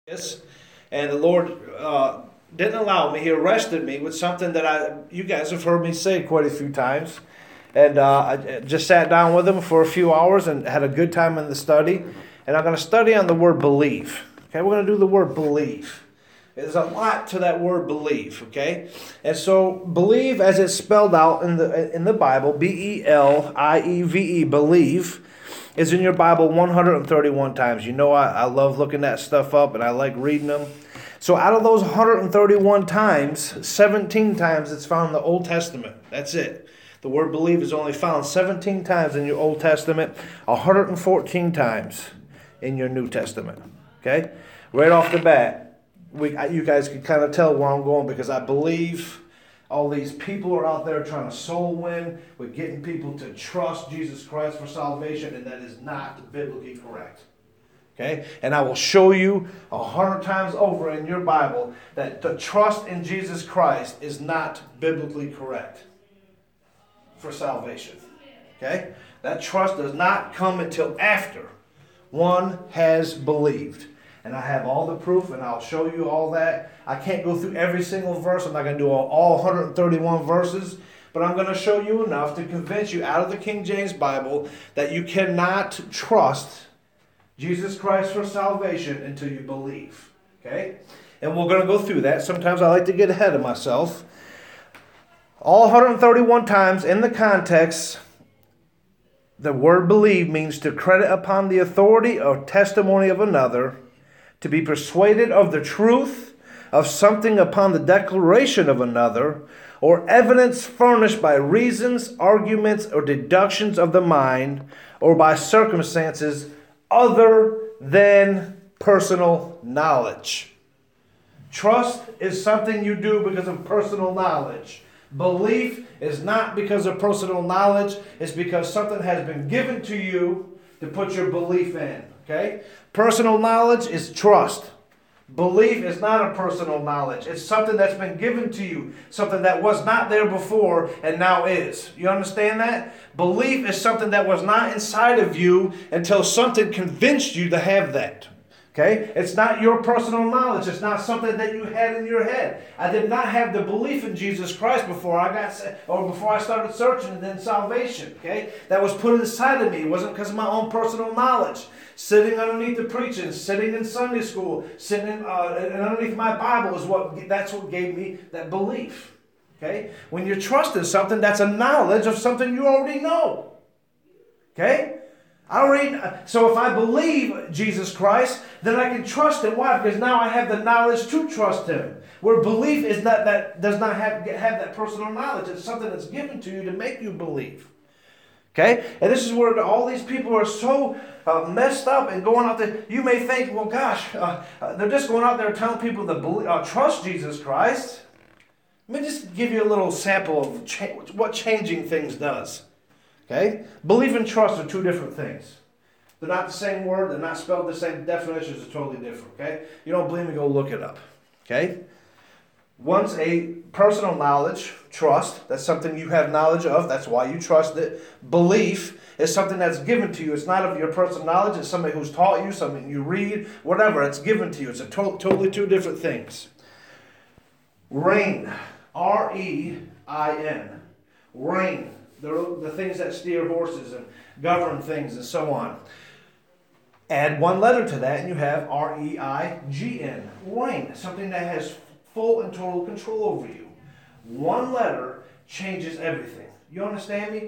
Yes, and the Lord didn't allow me. He arrested me with something that you guys have heard me say quite a few times. And I just sat down with him for a few hours and had a good time in the study. And I'm going to study on the word believe. Okay, we're going to do the word believe. There's a lot to that word believe. Okay, and so believe, as it's spelled out in the Bible, Believe, believe, is in your Bible 131 times. You know, I love looking that stuff up and I like reading them. So out of those 131 times, 17 times it's found in the Old Testament. That's it. The word believe is only found 17 times in your Old Testament, 114 times in your New Testament. Okay? Right off the bat, you guys can kind of tell where I'm going, because I believe all these people are out there trying to soul win. We're getting people to trust Jesus Christ for salvation, and that is not biblically correct. Okay? And I will show you 100 times over in your Bible that the trust in Jesus Christ is not biblically correct for salvation. Okay? That trust does not come until after one has believed. And I have all the proof, and I'll show you all that. I can't go through every single verse. I'm not going to do all 131 verses. But I'm going to show you enough to convince you out of the King James Bible that you cannot trust Jesus Christ for salvation until you believe. Okay? And we're going to go through that. Sometimes I like to get ahead of myself. All 131 times in the context, the word believe means to credit upon the authority or testimony of another, to be persuaded of the truth of something upon the declaration of another, or evidence furnished by reasons, arguments, or deductions of the mind, or by circumstances other than personal knowledge. Trust is something you do because of personal knowledge. Belief is not because of personal knowledge. It's because something has been given to you to put your belief in. Okay? Personal knowledge is trust. Belief is not a personal knowledge. It's something that's been given to you. Something that was not there before and now is. You understand that? Belief is something that was not inside of you until something convinced you to have that. Okay? It's not your personal knowledge. It's not something that you had in your head. I did not have the belief in Jesus Christ before I started searching and then salvation. Okay? That was put inside of me. It wasn't because of my own personal knowledge. Sitting underneath the preaching, sitting in Sunday school, sitting and underneath my Bible that's what gave me that belief. Okay? When you're trusting something, that's a knowledge of something you already know. Okay? So if I believe Jesus Christ, then I can trust Him. Why? Because now I have the knowledge to trust Him. Where belief is that does not have that personal knowledge. It's something that's given to you to make you believe. Okay? And this is where all these people are so messed up and going out there. You may think, well, gosh, they're just going out there telling people to trust Jesus Christ. Let me just give you a little sample of what changing things does. Okay? Belief and trust are two different things. They're not the same word. They're not spelled the same. Definitions are totally different. Okay? You don't believe me? Go look it up. Okay? One's a personal knowledge, trust. That's something you have knowledge of. That's why you trust it. Belief is something that's given to you. It's not of your personal knowledge. It's somebody who's taught you, something you read, whatever. It's given to you. It's totally two different things. Rein, R-E-I-N. Rein. The things that steer horses and govern things and so on. Add one letter to that and you have R-E-I-G-N. Rein. Something that has full and total control over you. One letter changes everything. You understand me?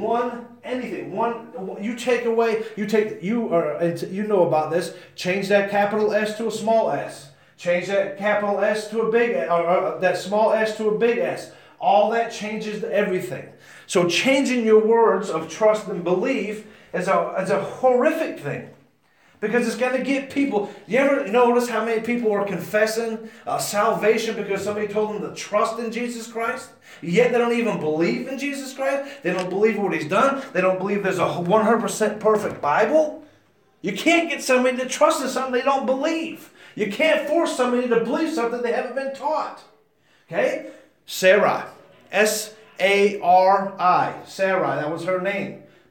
You know about this. Change that capital S to a small s. Change that capital S to a big S, or that small s to a big S. All that changes everything. So changing your words of trust and belief is a horrific thing. Because it's going to get people. You ever notice how many people are confessing salvation because somebody told them to trust in Jesus Christ? Yet they don't even believe in Jesus Christ. They don't believe what He's done. They don't believe there's a 100% perfect Bible. You can't get somebody to trust in something they don't believe. You can't force somebody to believe something they haven't been taught. Okay? Sarai. S-A-R-I. Sarai. That was her name.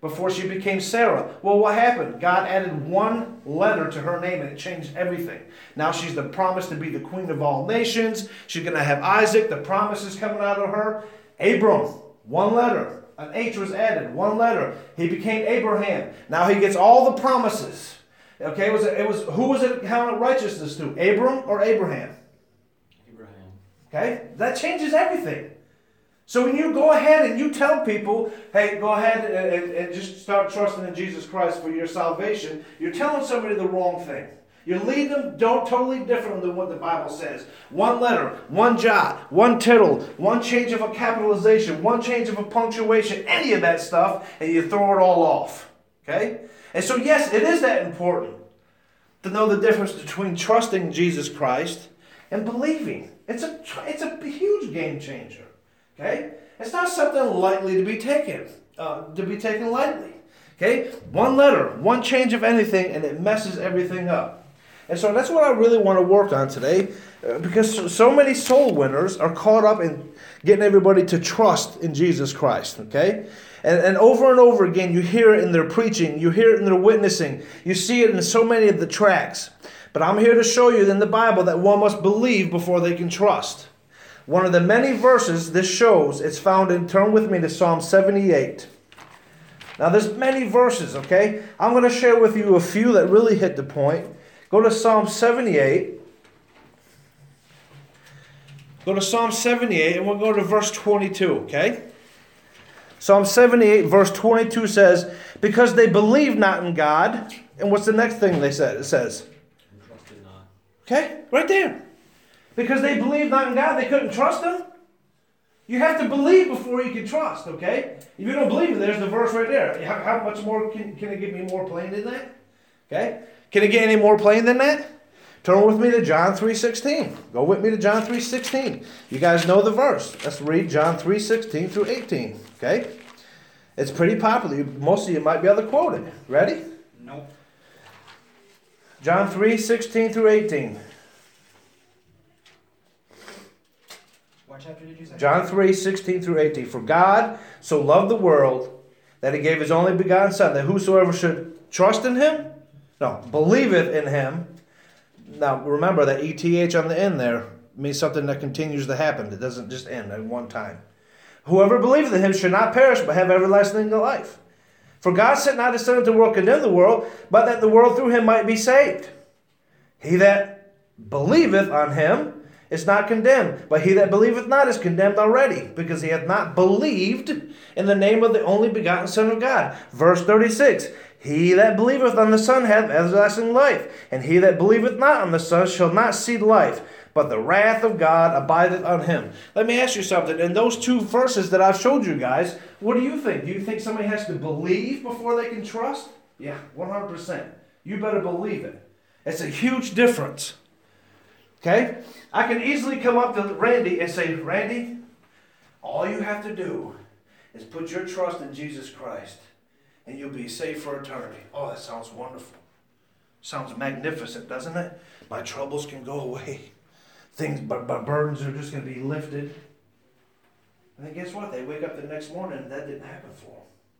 before she became Sarah. Well, what happened? God added one letter to her name and it changed everything. Now she's the promise to be the queen of all nations. She's going to have Isaac. The promise is coming out of her. Abram, one letter. An H was added, one letter. He became Abraham. Now he gets all the promises. Okay, who was it counted righteousness to? Abram or Abraham? Abraham. Okay, that changes everything. So when you go ahead and you tell people, hey, go ahead and just start trusting in Jesus Christ for your salvation, you're telling somebody the wrong thing. You're leading them totally different than what the Bible says. One letter, one jot, one tittle, one change of a capitalization, one change of a punctuation, any of that stuff, and you throw it all off. Okay? And so yes, it is that important to know the difference between trusting Jesus Christ and believing. It's a huge game changer. Okay? It's not something lightly to be taken lightly. Okay? One letter, one change of anything, and it messes everything up. And so that's what I really want to work on today, because so many soul winners are caught up in getting everybody to trust in Jesus Christ. Okay? And over again, you hear it in their preaching, you hear it in their witnessing, you see it in so many of the tracts. But I'm here to show you in the Bible that one must believe before they can trust. One of the many verses this shows, it's found in, turn with me to Psalm 78. Now there's many verses, okay? I'm going to share with you a few that really hit the point. Go to Psalm 78. Go to Psalm 78 and we'll go to verse 22, okay? Psalm 78 verse 22 says, because they believe not in God. And what's the next thing they said? It says, Trusted not. Okay, right there. Because they believed not in God, they couldn't trust Him. You have to believe before you can trust, okay? If you don't believe it, there's the verse right there. How much more can it get me more plain than that? Okay? Can it get any more plain than that? Turn with me to John 3:16. Go with me to John 3:16. You guys know the verse. Let's read John 3:16 through 18. Okay? It's pretty popular. Most of you might be able to quote it. Ready? Nope. John 3:16 through 18. What chapter did you say? John 3:16 through 18. For God so loved the world that He gave His only begotten Son, that whosoever should trust in Him, believeth in Him. Now remember that ETH on the end there means something that continues to happen. It doesn't just end at one time. Whoever believeth in Him should not perish but have everlasting life. For God sent not His Son into the world to condemn the world, but that the world through Him might be saved. He that believeth on Him is not condemned, but he that believeth not is condemned already, because he hath not believed in the name of the only begotten Son of God. Verse 36, he that believeth on the Son hath everlasting life, and he that believeth not on the Son shall not see life, but the wrath of God abideth on him. Let me ask you something. In those two verses that I've showed you guys, what do you think? Do you think somebody has to believe before they can trust? Yeah, 100%. You better believe it. It's a huge difference. Okay? I can easily come up to Randy and say, Randy, all you have to do is put your trust in Jesus Christ and you'll be saved for eternity. Oh, that sounds wonderful. Sounds magnificent, doesn't it? My troubles can go away. My burdens are just going to be lifted. And then guess what? They wake up the next morning and that didn't happen for them.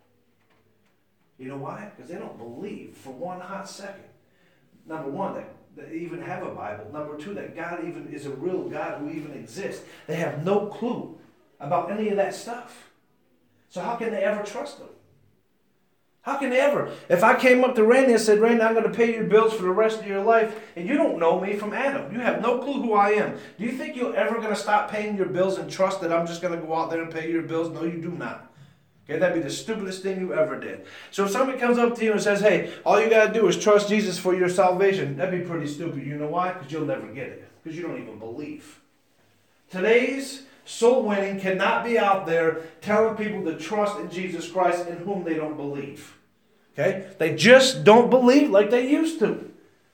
You know why? Because they don't believe for one hot second. Number one, that they even have a Bible. Number two, that God even is a real God who even exists. They have no clue about any of that stuff. So how can they ever trust Him? How can they ever? If I came up to Randy and said, Randy, I'm going to pay your bills for the rest of your life, and you don't know me from Adam. You have no clue who I am. Do you think you're ever going to stop paying your bills and trust that I'm just going to go out there and pay your bills? No, you do not. Okay, that'd be the stupidest thing you ever did. So if somebody comes up to you and says, hey, all you got to do is trust Jesus for your salvation, that'd be pretty stupid. You know why? Because you'll never get it. Because you don't even believe. Today's soul winning cannot be out there telling people to trust in Jesus Christ in whom they don't believe. Okay? They just don't believe like they used to.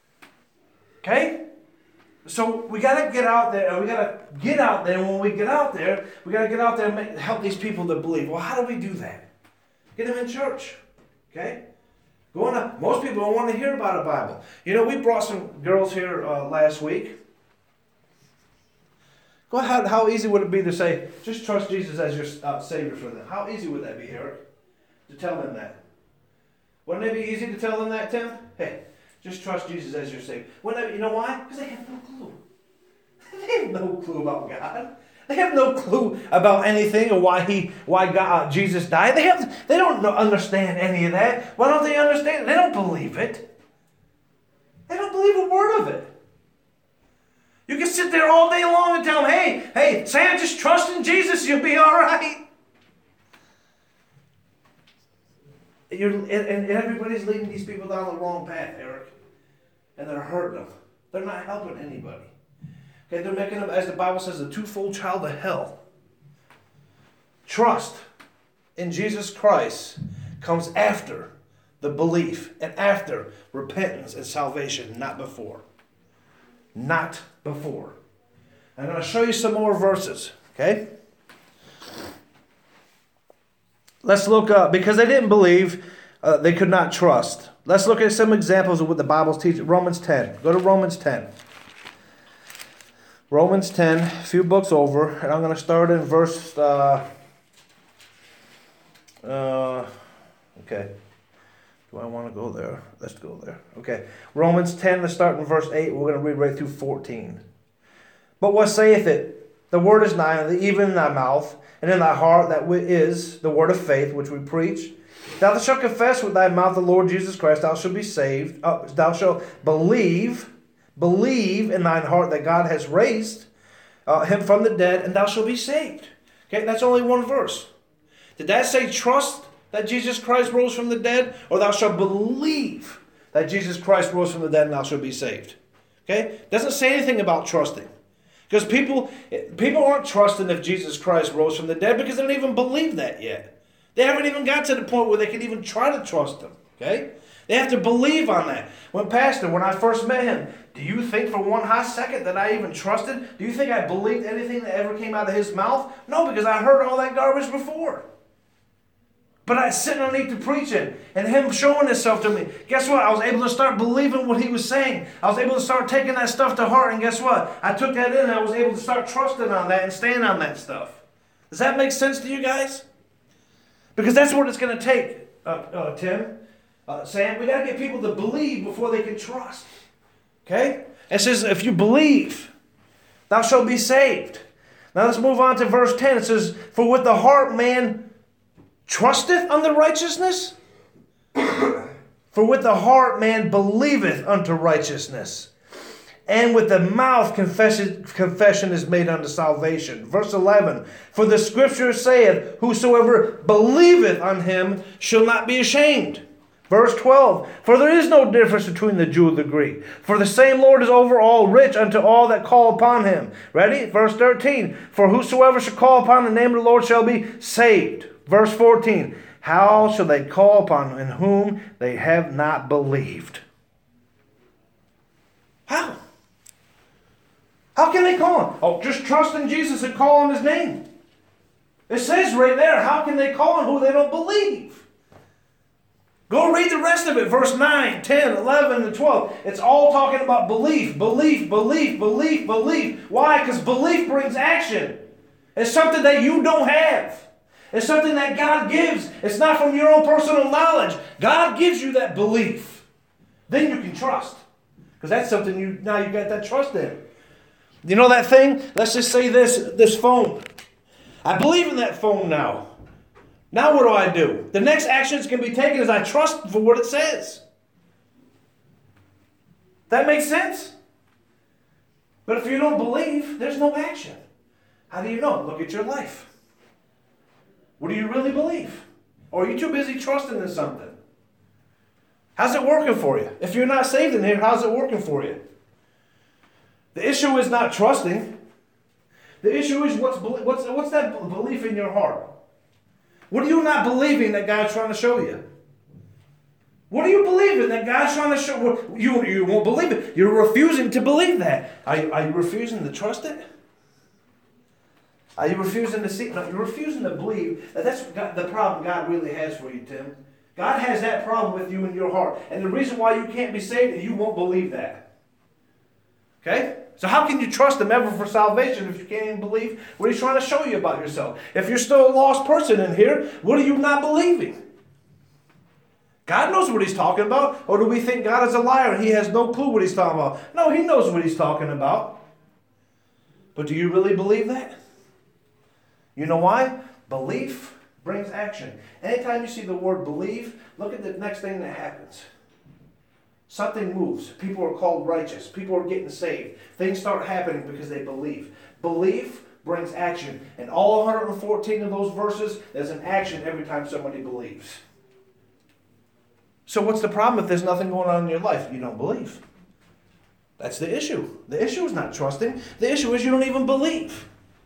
Okay? So we got to get out there, and we got to get out there. And when we get out there, we got to get out there and help these people to believe. Well, how do we do that? Get them in church. Okay? Most people don't want to hear about a Bible. You know, we brought some girls here last week. Go ahead. How easy would it be to say, just trust Jesus as your Savior for them? How easy would that be, Eric? To tell them that? Wouldn't it be easy to tell them that, Tim? Hey, just trust Jesus as your Savior. Wouldn't that, you know why? Because they have no clue. They have no clue about God. They have no clue about anything or why Jesus died. They don't understand any of that. Why don't they understand it? They don't believe it. They don't believe a word of it. You can sit there all day long and tell them, hey, Sam, just trust in Jesus, you'll be all right. And everybody's leading these people down the wrong path, Eric. And they're hurting them. They're not helping anybody. Okay, they're making them, as the Bible says, a twofold child of hell. Trust in Jesus Christ comes after the belief and after repentance and salvation, not before. Not before. I'm going to show you some more verses, okay? Let's look up, because they didn't believe, they could not trust. Let's look at some examples of what the Bible's teaching. Romans 10. Go to Romans 10. Romans 10, a few books over, and I'm going to start in verse, okay. Do I want to go there? Let's go there. Okay. Romans 10, let's start in verse 8. We're going to read right through 14. But what saith it? The word is nigh, even in thy mouth, and in thy heart, that is the word of faith, which we preach. Thou shalt confess with thy mouth the Lord Jesus Christ, thou shalt be saved. Thou shalt believe in thine heart that God has raised him from the dead, and thou shalt be saved. Okay, that's only one verse. Did that say trust that Jesus Christ rose from the dead, or thou shalt believe that Jesus Christ rose from the dead and thou shalt be saved? Okay, it doesn't say anything about trusting. Because people aren't trusting if Jesus Christ rose from the dead because they don't even believe that yet. They haven't even got to the point where they can even try to trust him. Okay? They have to believe on that. When I first met him, do you think for one hot second that I even trusted? Do you think I believed anything that ever came out of his mouth? No, because I heard all that garbage before. But I was sitting underneath the preaching and him showing himself to me. Guess what? I was able to start believing what he was saying. I was able to start taking that stuff to heart. And guess what? I took that in and I was able to start trusting on that and staying on that stuff. Does that make sense to you guys? Because that's what it's going to take, Tim, Sam. We got to get people to believe before they can trust. Okay? It says, if you believe, thou shalt be saved. Now let's move on to verse 10. It says, for with the heart man trusteth unto righteousness? For with the heart man believeth unto righteousness. And with the mouth confession is made unto salvation. Verse 11. For the scripture saith, whosoever believeth on him shall not be ashamed. Verse 12. For there is no difference between the Jew and the Greek. For the same Lord is over all, rich unto all that call upon him. Ready? Verse 13. For whosoever shall call upon the name of the Lord shall be saved. Verse 14, how shall they call upon in whom they have not believed? How? How can they call him? Oh, just trust in Jesus and call on his name. It says right there, how can they call on who they don't believe? Go read the rest of it, verse 9, 10, 11, and 12. It's all talking about belief, belief, belief, belief, belief. Why? Because belief brings action. It's something that you don't have. It's something that God gives. It's not from your own personal knowledge. God gives you that belief. Then you can trust. Because that's something now you got that trust in. You know that thing? Let's just say this phone. I believe in that phone now. Now what do? The next actions can be taken is I trust for what it says. That makes sense? But if you don't believe, there's no action. How do you know? Look at your life. What do you really believe? Or are you too busy trusting in something? How's it working for you? If you're not saved in here, how's it working for you? The issue is not trusting. The issue is what's that belief in your heart? What are you not believing that God's trying to show you? What are you believing that God's trying to show you? You won't believe it. You're refusing to believe that. Are you refusing to trust it? Are you refusing to see? No, you're refusing to believe that that's the problem God really has for you, Tim. God has that problem with you in your heart. And the reason why you can't be saved is you won't believe that. Okay? So how can you trust him ever for salvation if you can't even believe what he's trying to show you about yourself? If you're still a lost person in here, what are you not believing? God knows what he's talking about. Or do we think God is a liar and he has no clue what he's talking about? No, he knows what he's talking about. But do you really believe that? You know why? Belief brings action. Anytime you see the word believe, look at the next thing that happens. Something moves. People are called righteous. People are getting saved. Things start happening because they believe. Belief brings action. And all 114 of those verses, there's an action every time somebody believes. So what's the problem if there's nothing going on in your life? You don't believe. That's the issue. The issue is not trusting. The issue is you don't even believe.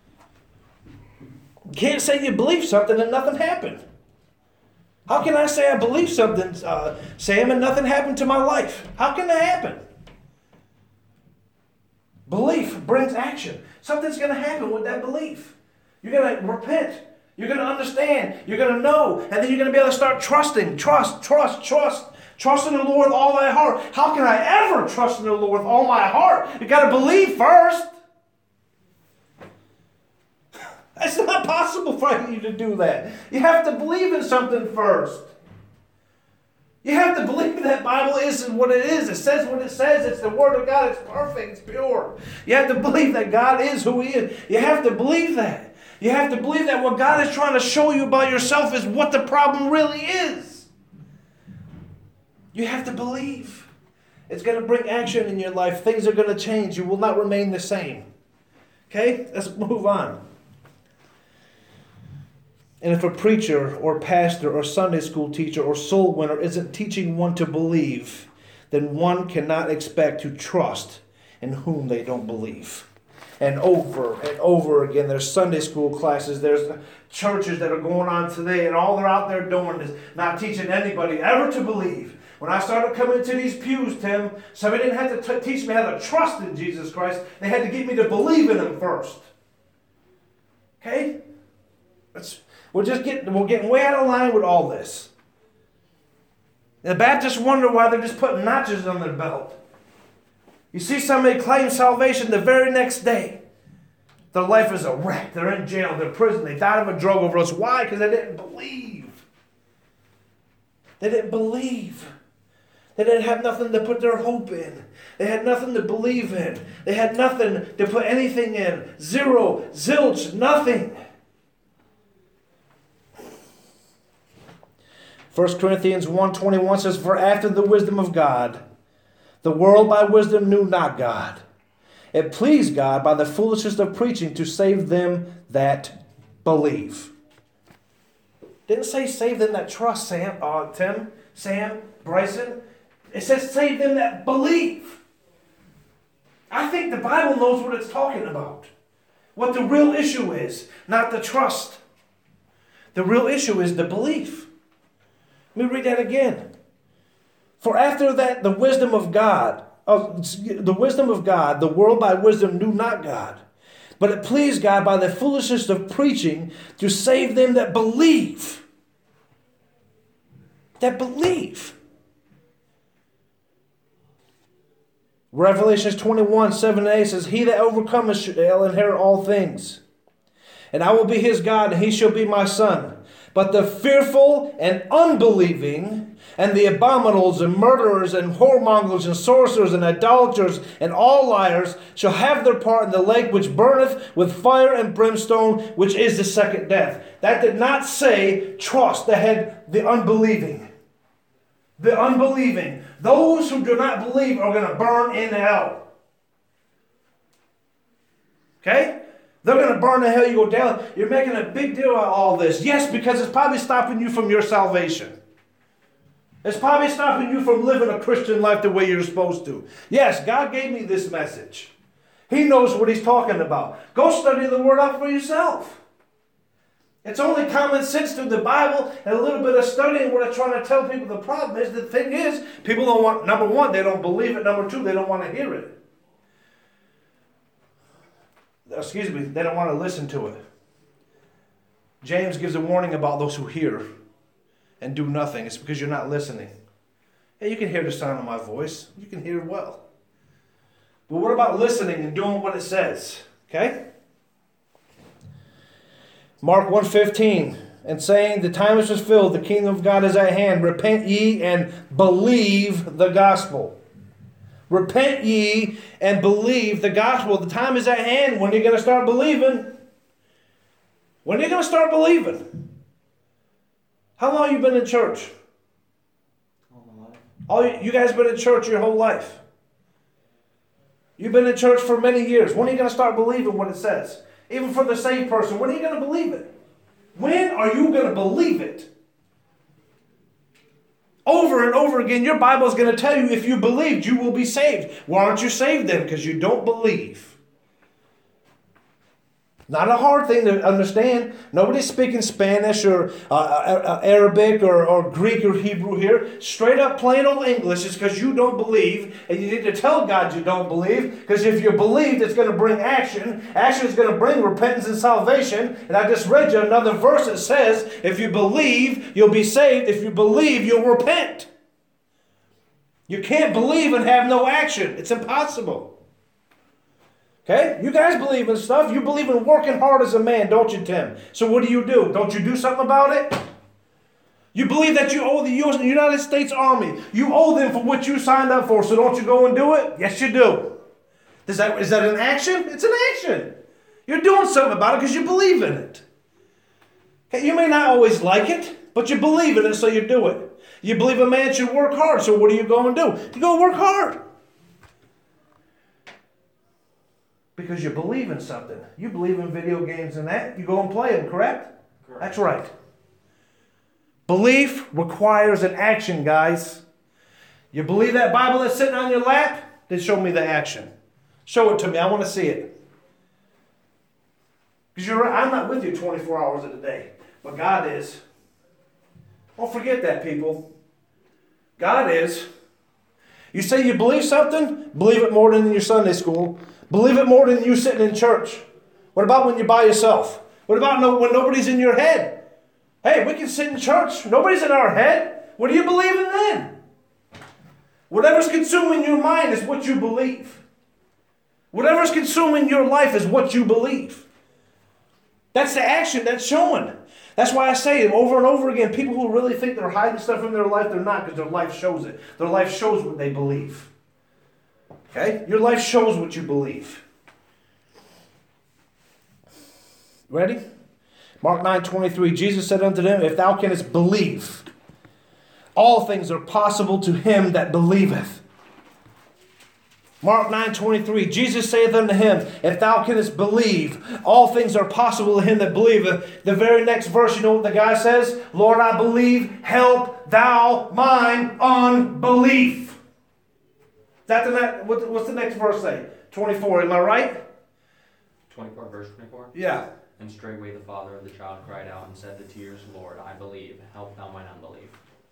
You can't say you believe something and nothing happened. How can I say I believe something, Sam, and nothing happened to my life? How can that happen? Belief brings action. Something's going to happen with that belief. You're going to repent. You're going to understand. You're going to know. And then you're going to be able to start trusting. Trust. Trust in the Lord with all thy heart. How can I ever trust in the Lord with all my heart? You've got to believe first. It's not possible for you to do that. You have to believe in something first. You have to believe that Bible is what it is. It says what it says. It's the Word of God. It's perfect. It's pure. You have to believe that God is who He is. You have to believe that. You have to believe that what God is trying to show you about yourself is what the problem really is. You have to believe. It's going to bring action in your life. Things are going to change. You will not remain the same. Okay? Let's move on. And if a preacher or pastor or Sunday school teacher or soul winner isn't teaching one to believe, then one cannot expect to trust in whom they don't believe. And over again, there's Sunday school classes, there's churches that are going on today, and all they're out there doing is not teaching anybody ever to believe. When I started coming into these pews, Tim, somebody didn't have to teach me how to trust in Jesus Christ. They had to get me to believe in Him first. Okay? We're getting way out of line with all this. The Baptists wonder why they're just putting notches on their belt. You see somebody claim salvation the very next day. Their life is a wreck. They're in jail. They're in prison. They died of a drug overdose. Why? Because they didn't believe. They didn't believe. They didn't have nothing to put their hope in. They had nothing to believe in. They had nothing to put anything in. Zero, zilch, nothing. 1 Corinthians 1:21 says, "For after the wisdom of God, the world by wisdom knew not God. It pleased God by the foolishness of preaching to save them that believe." Didn't say save them that trust, Tim, Sam, Bryson. It says save them that believe. I think the Bible knows what it's talking about. What the real issue is, not the trust. The real issue is the belief. Let me read that again. For after that, the wisdom of God, the world by wisdom knew not God. But it pleased God by the foolishness of preaching to save them that believe. That believe. Revelations 21:7-8 says, "He that overcometh shall inherit all things. And I will be his God, and he shall be my son. But the fearful and unbelieving, and the abominables and murderers and whoremongers and sorcerers and idolaters and all liars shall have their part in the lake which burneth with fire and brimstone, which is the second death." That did not say trust. That had the unbelieving. The unbelieving. Those who do not believe are going to burn in hell. Okay? They're going to burn in hell. You go down. You're making a big deal out of all this. Yes, because it's probably stopping you from your salvation. It's probably stopping you from living a Christian life the way you're supposed to. Yes, God gave me this message. He knows what He's talking about. Go study the Word out for yourself. It's only common sense through the Bible and a little bit of studying. What I'm trying to tell people, the problem is, the thing is, people don't want, number one, they don't believe it. Number two, they don't want to hear it. They don't want to listen to it. James gives a warning about those who hear and do nothing. It's because you're not listening. Hey, you can hear the sound of my voice. You can hear it well. But what about listening and doing what it says? Okay? Mark 1:15. and saying, the time is fulfilled, the kingdom of God is at hand. Repent ye and believe the gospel. Repent ye and believe the gospel. The time is at hand. When are you going to start believing? When are you going to start believing? How long have you been in church? All my life. You guys been in church your whole life. You've been in church for many years. When are you going to start believing what it says? Even for the saved person, when are you going to believe it? When are you going to believe it? Over and over again, your Bible is going to tell you if you believed, you will be saved. Why aren't you saved then? Because you don't believe. Not a hard thing to understand. Nobody's speaking Spanish or Arabic or Greek or Hebrew here. Straight up plain old English is because you don't believe, and you need to tell God you don't believe, because if you believe, it's going to bring action. Action is going to bring repentance and salvation. And I just read you another verse that says, if you believe, you'll be saved. If you believe, you'll repent. You can't believe and have no action. It's impossible. Okay? You guys believe in stuff. You believe in working hard as a man, don't you, Tim? So what do? Don't you do something about it? You believe that you owe the United States Army. You owe them for what you signed up for, so don't you go and do it? Yes, you do. Is that an action? It's an action. You're doing something about it because you believe in it. Okay? You may not always like it, but you believe in it, so you do it. You believe a man should work hard, so what do you go and do? You go work hard. Because you believe in something. You believe in video games and that. You go and play them, correct? Correct. That's right. Belief requires an action, guys. You believe that Bible that's sitting on your lap? Then show me the action. Show it to me. I want to see it. Because you're right. I'm not with you 24 hours of the day. But God is. Don't forget that, people. God is. You say you believe something? Believe it more than in your Sunday school. Believe it more than you sitting in church. What about when you're by yourself? What about when nobody's in your head? Hey, we can sit in church. Nobody's in our head. What do you believe in then? Whatever's consuming your mind is what you believe. Whatever's consuming your life is what you believe. That's the action that's showing. That's why I say it over and over again. People who really think they're hiding stuff from their life, they're not, because their life shows it. Their life shows what they believe. Okay? Your life shows what you believe. Ready? Mark 9:23. Jesus said unto them, if thou canst believe, all things are possible to him that believeth. Mark 9:23. Jesus saith unto him, if thou canst believe, all things are possible to him that believeth. The very next verse, you know what the guy says? Lord, I believe, help thou mine unbelief. What's the next verse say? 24, am I right? 24, verse 24? Yeah. And straightway the father of the child cried out and said to tears, Lord, I believe, help thou mine unbelief.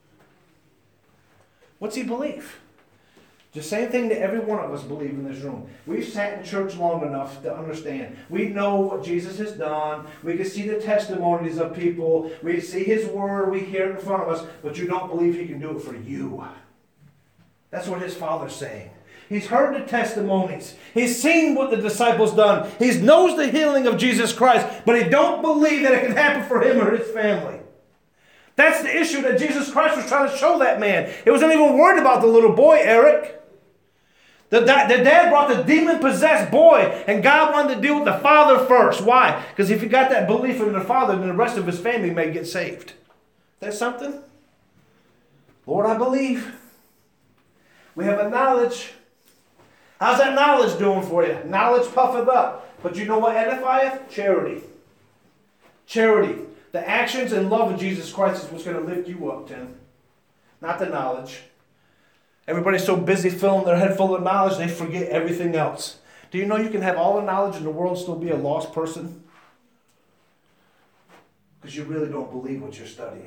What's he believe? The same thing that every one of us believe in this room. We've sat in church long enough to understand. We know what Jesus has done. We can see the testimonies of people. We see his word. We hear it in front of us. But you don't believe he can do it for you. That's what his Father's saying. He's heard the testimonies. He's seen what the disciples done. He knows the healing of Jesus Christ. But he don't believe that it can happen for him or his family. That's the issue that Jesus Christ was trying to show that man. He wasn't even worried about the little boy, Eric. The dad brought the demon-possessed boy, and God wanted to deal with the father first. Why? Because if he got that belief in the father, then the rest of his family may get saved. That's something? Lord, I believe. We have a knowledge. How's that knowledge doing for you? Knowledge puffeth up. But you know what edifieth? Charity. Charity. The actions and love of Jesus Christ is what's going to lift you up, Tim. Not the knowledge. Everybody's so busy filling their head full of knowledge, they forget everything else. Do you know you can have all the knowledge in the world and still be a lost person? Because you really don't believe what you're studying.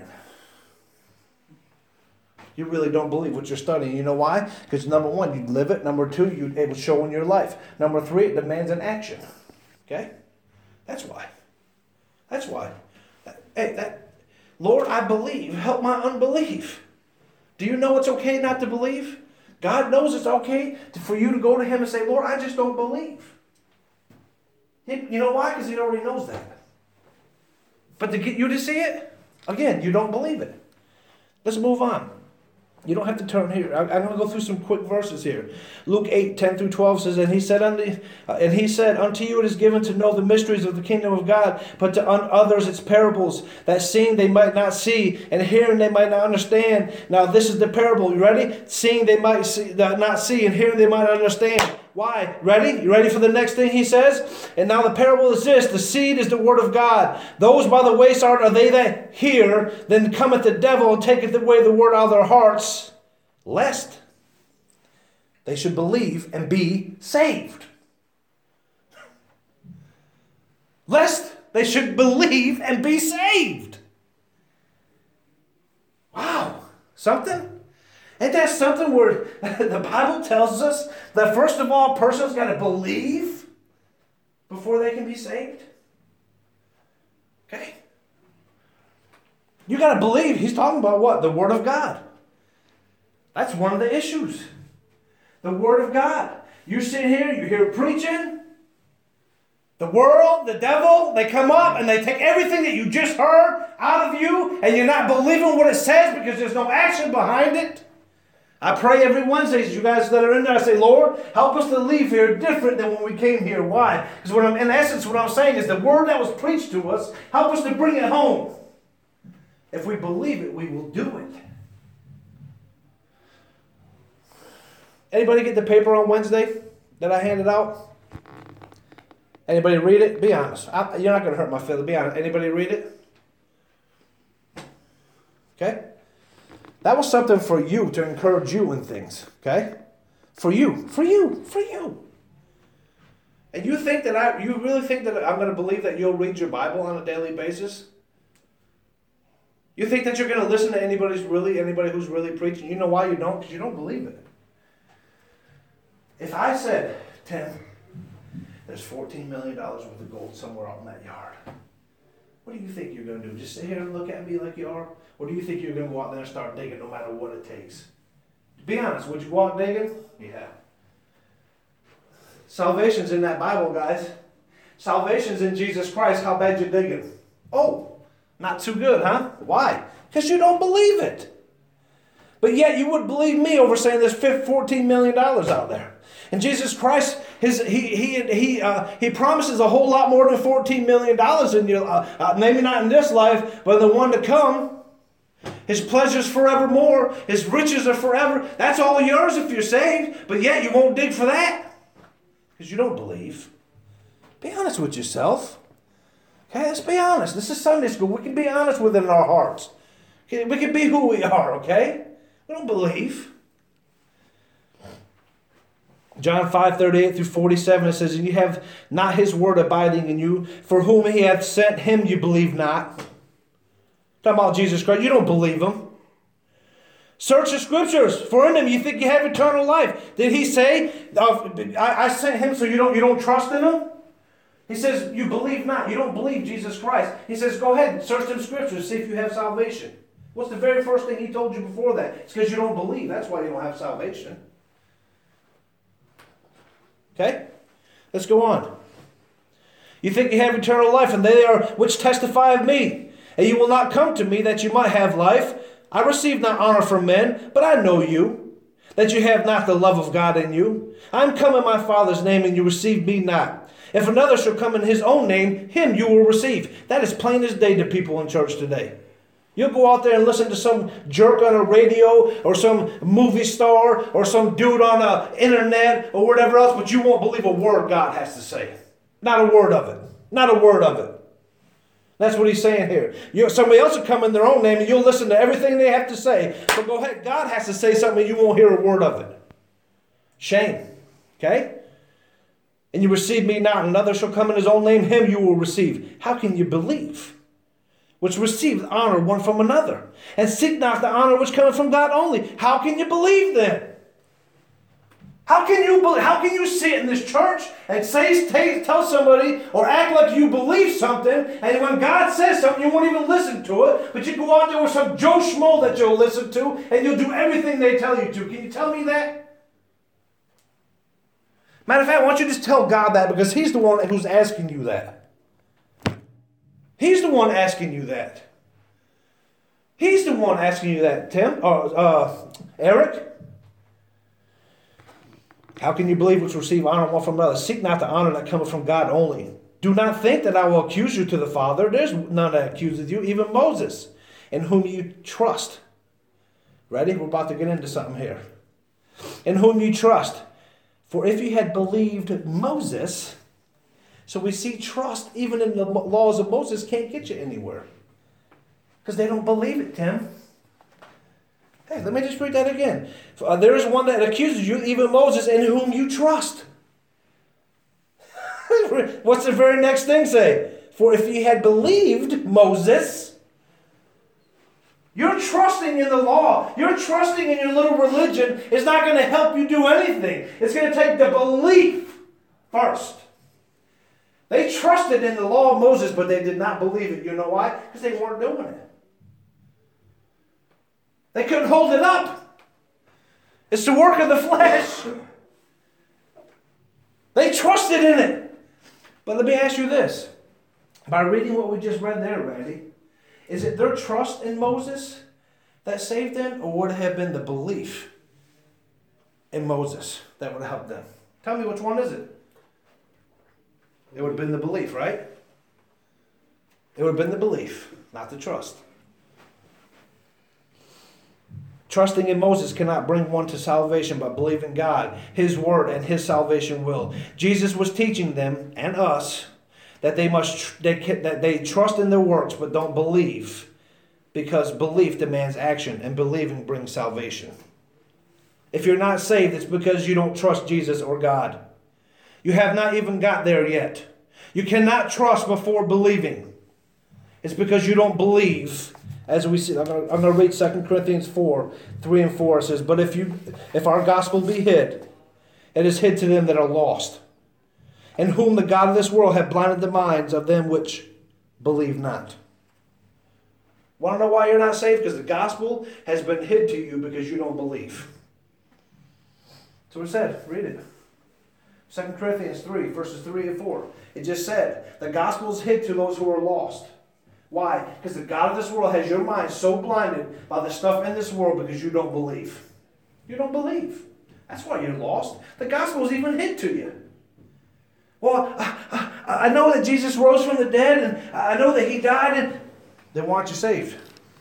You really don't believe what you're studying. You know why? Because number one, you live it. Number two, it will show in your life. Number three, it demands an action. Okay? That's why. That's why. Hey, Lord, I believe. Help my unbelief. Do you know it's okay not to believe? God knows it's okay for you to go to him and say, Lord, I just don't believe. You know why? Because he already knows that. But to get you to see it, Again, you don't believe it. Let's move on. You don't have to turn here. I'm going to go through some quick verses here. Luke 8:10-12 says, And he said unto you it is given to know the mysteries of the kingdom of God, but to others its parables, that seeing they might not see, and hearing they might not understand. Now this is the parable. You ready? Seeing they might not see, and hearing they might not understand. Why? Ready? You ready for the next thing he says? And now the parable is this. The seed is the word of God. Those by the wayside are they that hear. Then cometh the devil and taketh away the word out of their hearts, lest they should believe and be saved. Lest they should believe and be saved. Wow. Something? Ain't that something where the Bible tells us that first of all, a person's got to believe before they can be saved? Okay? You got to believe. He's talking about what? The Word of God. That's one of the issues. The Word of God. You sit here, you hear preaching. The world, the devil, they come up and they take everything that you just heard out of you, and you're not believing what it says because there's no action behind it. I pray every Wednesday, you guys that are in there, I say, Lord, help us to leave here different than when we came here. Why? Because in essence, what I'm saying is the word that was preached to us, help us to bring it home. If we believe it, we will do it. Anybody get the paper on Wednesday that I handed out? Anybody read it? Be honest. You're not going to hurt my feelings. Be honest. Anybody read it? Okay? That was something for you to encourage you in things, okay? For you. And you think that you really think that I'm going to believe that you'll read your Bible on a daily basis? You think that you're going to listen to anybody who's really preaching? You know why you don't? Because you don't believe it. If I said, Tim, there's $14 million worth of gold somewhere out in that yard, what do you think you're going to do? Just sit here and look at me like you are? Or do you think you're going to go out there and start digging no matter what it takes? Be honest, would you go out digging? Yeah. Salvation's in that Bible, guys. Salvation's in Jesus Christ. How bad you digging? Oh, not too good, huh? Why? Because you don't believe it. But yet you would believe me over saying there's $14 million out there. And Jesus Christ, he promises a whole lot more than $14 million in your maybe not in this life, but in the one to come. His pleasures forevermore. His riches are forever. That's all yours if you're saved. But yet you won't dig for that because you don't believe. Be honest with yourself. Okay, let's be honest. This is Sunday school. We can be honest within our hearts. Okay? We can be who we are, okay? We don't believe. John 5:38-47, it says, And you have not his word abiding in you, for whom he hath sent, him you believe not. Talking about Jesus Christ, you don't believe him. Search the scriptures, for in them you think you have eternal life. Did he say, I sent him so you don't trust in him? He says, you believe not. You don't believe Jesus Christ. He says, go ahead and search them scriptures, see if you have salvation. What's the very first thing he told you before that? It's because you don't believe. That's why you don't have salvation. Okay? Let's go on. You think you have eternal life, and they are which testify of me. And you will not come to me that you might have life. I receive not honor from men, but I know you, that you have not the love of God in you. I am come in my Father's name, and you receive me not. If another shall come in his own name, him you will receive. That is plain as day to people in church today. You'll go out there and listen to some jerk on a radio or some movie star or some dude on the internet or whatever else, but you won't believe a word God has to say. Not a word of it. Not a word of it. That's what he's saying here. Somebody else will come in their own name and you'll listen to everything they have to say. But go ahead, God has to say something and you won't hear a word of it. Shame. Okay? And you receive me not, and another shall come in his own name, him you will receive. How can you believe? Which receive honor one from another. And seek not the honor which cometh from God only. How can you believe then? How can you sit in this church and tell somebody or act like you believe something, and when God says something, you won't even listen to it, but you go out there with some Joe Schmo that you'll listen to, and you'll do everything they tell you to. Can you tell me that? Matter of fact, why don't you just tell God that, because he's the one who's asking you that. He's the one asking you that. He's the one asking you that, Tim, or Eric. How can you believe which receive honor one from another? Seek not the honor that cometh from God only. Do not think that I will accuse you to the Father. There's none that accuses you, even Moses, in whom you trust. Ready? We're about to get into something here. In whom you trust. For if you had believed Moses, so we see trust even in the laws of Moses can't get you anywhere. Because they don't believe it, Tim. Hey, let me just read that again. There is one that accuses you, even Moses, in whom you trust. What's the very next thing say? For if you had believed Moses, you're trusting in the law. You're trusting in your little religion is not going to help you do anything. It's going to take the belief first. They trusted in the law of Moses, but they did not believe it. You know why? Because they weren't doing it. They couldn't hold it up. It's the work of the flesh. They trusted in it. But let me ask you this. By reading what we just read there, Randy, is it their trust in Moses that saved them, or would it have been the belief in Moses that would have helped them? Tell me, which one is it? It would have been the belief, right? It would have been the belief, not the trust. Trusting in Moses cannot bring one to salvation, but believe in God, His word, and His salvation will. Jesus was teaching them and us that they trust in their works, but don't believe, because belief demands action, and believing brings salvation. If you're not saved, it's because you don't trust Jesus or God. You have not even got there yet. You cannot trust before believing. It's because you don't believe. As we see, I'm going to read 2 Corinthians 4, 3 and 4. It says, but if our gospel be hid, it is hid to them that are lost, in whom the God of this world hath blinded the minds of them which believe not. Want to know why you're not saved? Because the gospel has been hid to you because you don't believe. So it said, read it. 2 Corinthians 3, verses 3 and 4. It just said, the gospel is hid to those who are lost. Why? Because the God of this world has your mind so blinded by the stuff in this world because you don't believe. You don't believe. That's why you're lost. The gospel is even hid to you. Well, I know that Jesus rose from the dead, and I know that He died, and then why aren't you saved?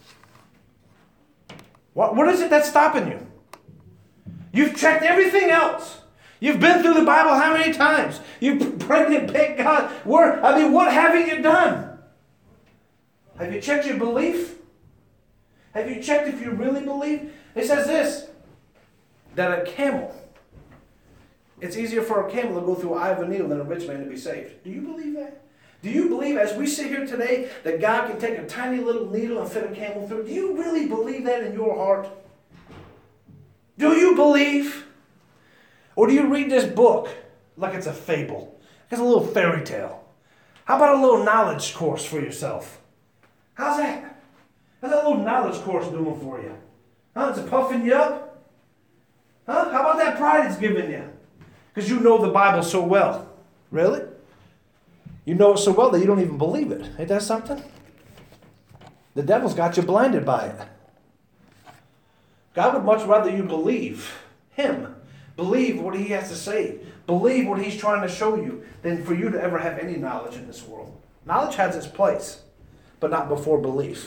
What is it that's stopping you? You've checked everything else. You've been through the Bible how many times? You've prayed and begged God. What haven't you done? Have you checked your belief? Have you checked if you really believe? It says this, that a camel, it's easier for a camel to go through the eye of a needle than a rich man to be saved. Do you believe that? Do you believe, as we sit here today, that God can take a tiny little needle and fit a camel through? Do you really believe that in your heart? Do you believe? Or do you read this book like it's a fable? It's a little fairy tale. How about a little knowledge course for yourself? How's that? How's that little knowledge course doing for you? Huh? Is it puffing you up? Huh? How about that pride it's giving you? Because you know the Bible so well. Really? You know it so well that you don't even believe it. Ain't that something? The devil's got you blinded by it. God would much rather you believe Him. Believe what He has to say. Believe what He's trying to show you than for you to ever have any knowledge in this world. Knowledge has its place, but not before belief.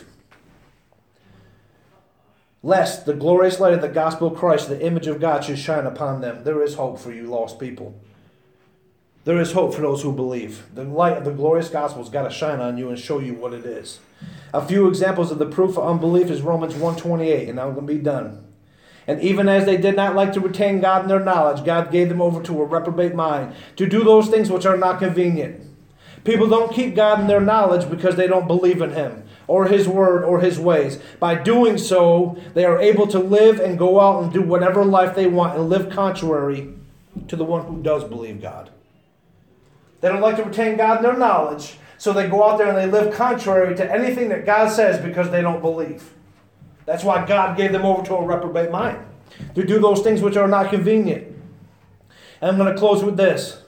Lest the glorious light of the gospel of Christ, the image of God, should shine upon them. There is hope for you lost people. There is hope for those who believe. The light of the glorious gospel has got to shine on you and show you what it is. A few examples of the proof of unbelief is Romans 1:28, and I'm going to be done. And even as they did not like to retain God in their knowledge, God gave them over to a reprobate mind to do those things which are not convenient. People don't keep God in their knowledge because they don't believe in Him or His word or His ways. By doing so, they are able to live and go out and do whatever life they want and live contrary to the one who does believe God. They don't like to retain God in their knowledge, so they go out there and they live contrary to anything that God says because they don't believe. That's why God gave them over to a reprobate mind, to do those things which are not convenient. And I'm going to close with this.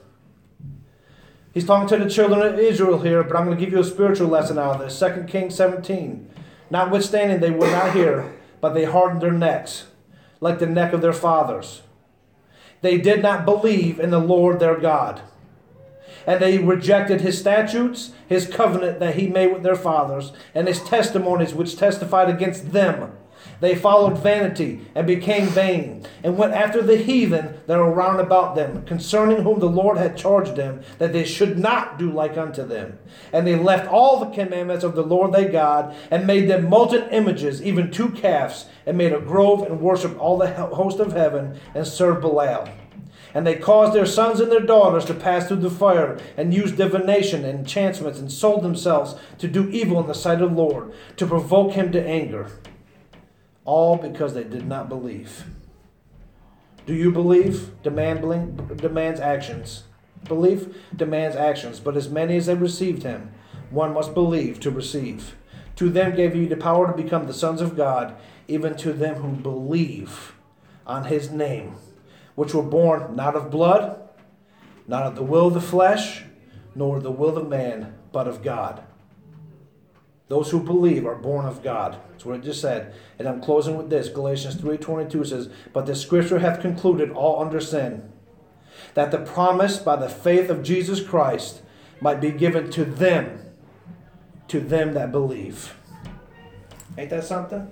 He's talking to the children of Israel here, but I'm going to give you a spiritual lesson out of this. 2 Kings 17, Notwithstanding, they would not hear, but they hardened their necks, like the neck of their fathers. They did not believe in the Lord their God. And they rejected his statutes, his covenant that he made with their fathers, and his testimonies which testified against them. They followed vanity and became vain, and went after the heathen that were round about them, concerning whom the Lord had charged them, that they should not do like unto them. And they left all the commandments of the Lord their God, and made them molten images, even 2 calves, and made a grove, and worshipped all the host of heaven, and served Belial. And they caused their sons and their daughters to pass through the fire, and used divination and enchantments, and sold themselves to do evil in the sight of the Lord, to provoke him to anger. All because they did not believe. Do you believe? Demands actions. Belief demands actions. But as many as have received him, one must believe to receive. To them gave he the power to become the sons of God, even to them who believe on his name, which were born not of blood, not of the will of the flesh, nor the will of man, but of God. Those who believe are born of God. That's what it just said. And I'm closing with this. Galatians 3:22 says, "But the scripture hath concluded all under sin, that the promise by the faith of Jesus Christ might be given to them that believe." Ain't that something?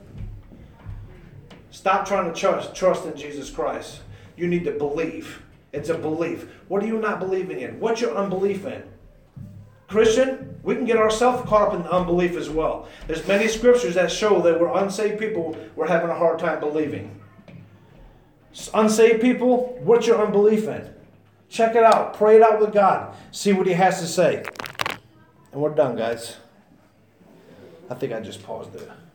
Stop trying to trust in Jesus Christ. You need to believe. It's a belief. What are you not believing in? What's your unbelief in? Christian, we can get ourselves caught up in unbelief as well. There's many scriptures that show that we're unsaved people, we're having a hard time believing. Unsaved people, what's your unbelief in? Check it out. Pray it out with God. See what he has to say. And we're done, guys. I think I just paused there.